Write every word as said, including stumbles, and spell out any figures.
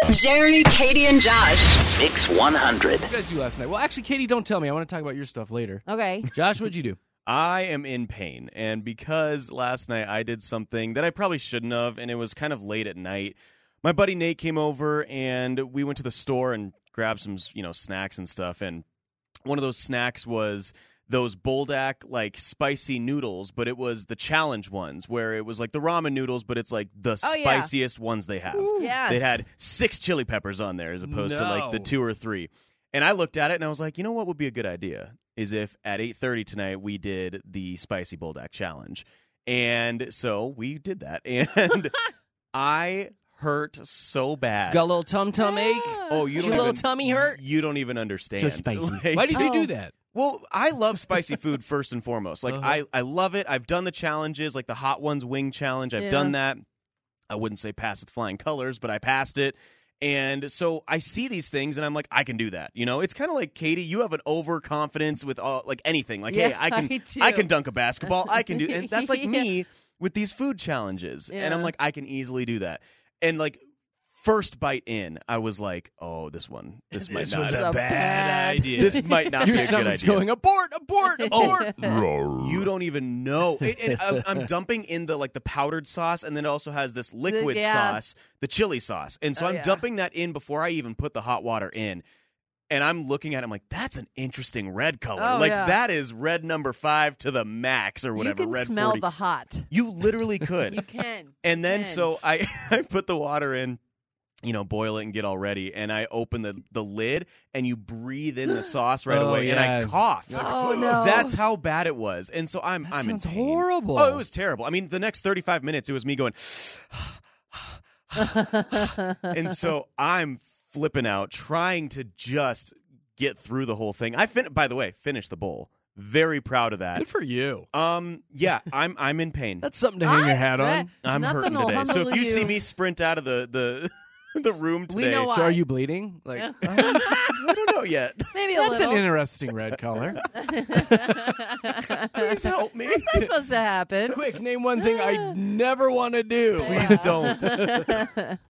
Jeremy, Katie, and Josh. Mix one hundred. What did you guys do last night? Well, actually, Katie, don't tell me. I want to talk about your stuff later. Okay. Josh, what'd you do? I am in pain, and because last night I did something that I probably shouldn't have, and it was kind of late at night, my buddy Nate came over, and we went to the store and grabbed some, you know, snacks and stuff, and one of those snacks was those Buldak, like, spicy noodles, but it was the challenge ones, where it was like the ramen noodles, but it's like the Oh, yeah. spiciest ones they have. Yes. They had six chili peppers on there as opposed to, like, the No. two or three. And I looked at it, and I was like, you know what would be a good idea? Is if at eight thirty tonight we did the Spicy Buldak Challenge. And so we did that. And I hurt so bad. Got a little tum-tum ache? Oh, you Did don't your little even, tummy hurt? You don't even understand. So spicy. Like- Why did you Oh. do that? well, I love spicy food first and foremost. Like, Uh-huh. I, I love it. I've done the challenges, like the Hot Ones Wing Challenge. I've Yeah. done that. I wouldn't say pass with flying colors, but I passed it. And so I see these things, and I'm like, I can do that. You know, it's kind of like, Katie, you have an overconfidence with all, like anything. Like, hey, Yeah, I can, I do. I can dunk a basketball. I can do, and that's like me with these food challenges. And I'm Yeah. like, I can easily do that. And like, first bite in, I was like, oh, this one, this might This not. was a a bad- bad idea. This might not Your be a good stomach's idea. going, abort, abort, abort. You don't even know. It, it, I'm, I'm dumping in the like the powdered sauce, and then it also has this liquid yeah. sauce, the chili sauce. And so Oh, I'm yeah. dumping that in before I even put the hot water in. And I'm looking at it, I'm like, that's an interesting red color. Oh, like yeah. that is red number five to the max or whatever. You can red smell forty. the hot. You literally could. You can. And then can. so I, I put the water in, you know, boil it and get all ready. And I open the, the lid and you breathe in the sauce right Oh, away. And yeah. I coughed. Oh, no. That's how bad it was. And so I'm That I'm sounds in pain. horrible. Oh, it was terrible. I mean, the next thirty-five minutes it was me going and so I'm flipping out trying to just get through the whole thing. I fin- by the way, finished the bowl. Very proud of that. Good for you. Um yeah, I'm I'm in pain. That's something to hang your I hat bet. on. I'm Nothing hurting will today. So if humble you see you. me sprint out of the the, the room We today, know So why. are you bleeding? Like, I don't know yet. Maybe a that's little. an interesting red color. Please help me. What's that supposed to happen? Quick, name one thing I never want to do. Please don't.